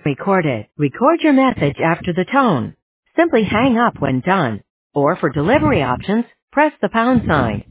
Recorded. Record your message after the tone. Simply hang up when done. Or for delivery options, press the pound sign.